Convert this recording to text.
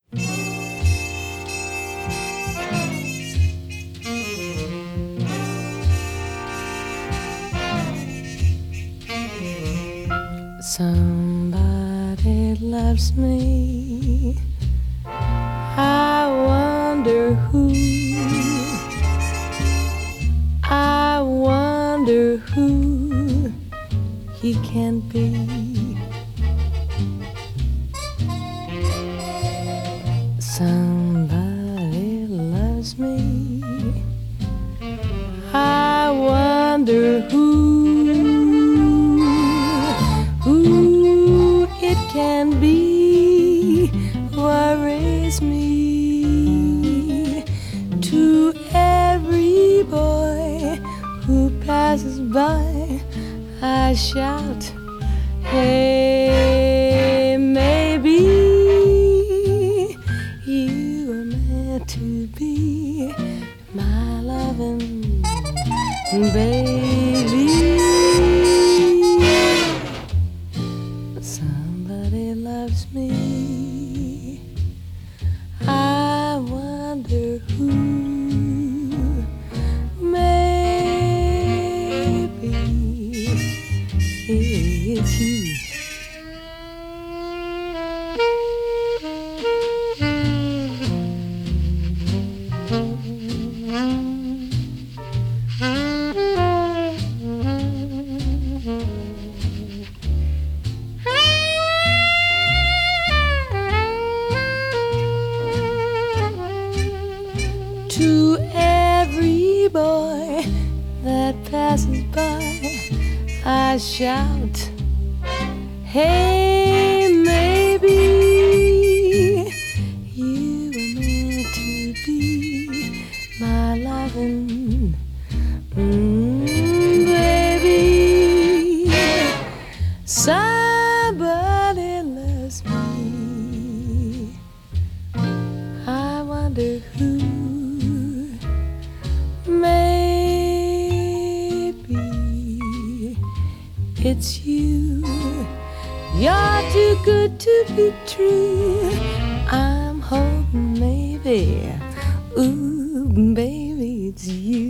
Somebody loves me. I wonder who. I wonder who he can be. Somebody loves me. I wonder who it can be. Worries me. To every boy who passes by, I shout, hey, maybe you are meant to be my loving baby. Somebody loves me. I wonder who. Maybe it's you. To every boy that passes by, I shout, hey, maybe you were meant to be my loving baby. Somebody loves me. I wonder who. Maybe it's you. You're too good to be true. I'm hoping maybe, ooh, baby, it's you.